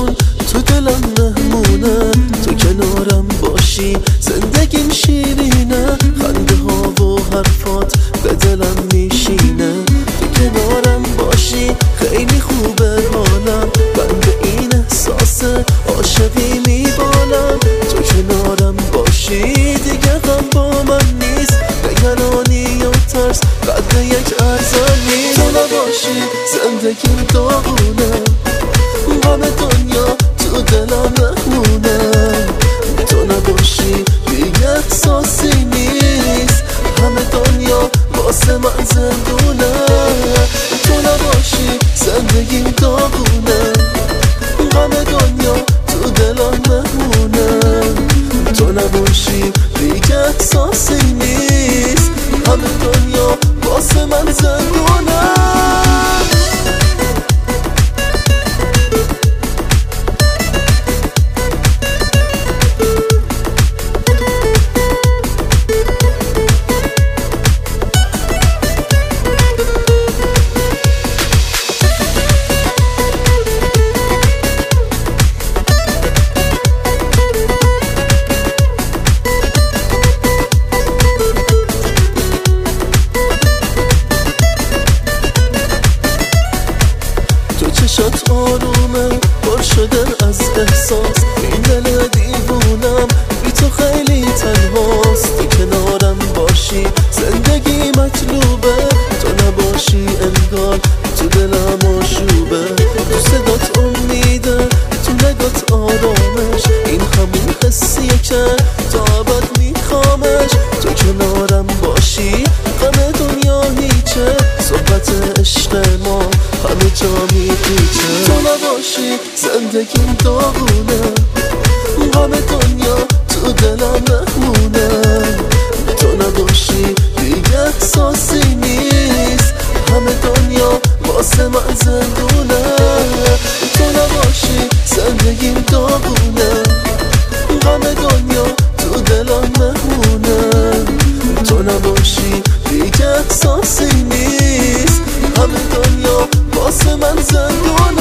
عشقمون تو دلم مهمونه، تو کنارم باشی زندگیم شیرینه، خنده ها و حرفات به دلم میشینه، تو کنارم باشی خیلی خوبه حالم، من به این احساس عاشقی میبالم، تو کنارم باشی دیگه غم با من نیست، نگرانی و ترس قدر یک ارزن نیست، تو نباشی زندگیم داغونه، غم دنیا تو دلم مهمونه، تو نباشی دیگه احساسی نیست، همه دنیا واسه من زندونه، تو نباشی زندگیم داغونه، غم دنیا تو دلم مهمونه، تو نباشی دیگه احساسی نیست، همه دنیا واسه من زندونه. چشات آرومه پر شده از احساس، این دل دیوونم بی تو خیلی تنهاست، تو کنارم باشی زندگی مطلوبه، تو نباشی انگار تو دلم آشوبه، تو صدات امیده تو نگات آرامش، این همون حسیه که تا ابد میخوامش، تو کنارم باشی غم دنیا هیچه، صحبت عشق ما همه جا میپیچه، تو نباشی زندگیم داغونه، غم دنیا تو دلم مهمونه، تو نباشی دیگه احساسی نیست، همه دنیا واسه من زندونه، تو نباشی زندگیم داغونه، غم دنیا تو دلم مهمونه، تو نباشی دیگه احساسی نیست، همه دنیا واسه من زندونه.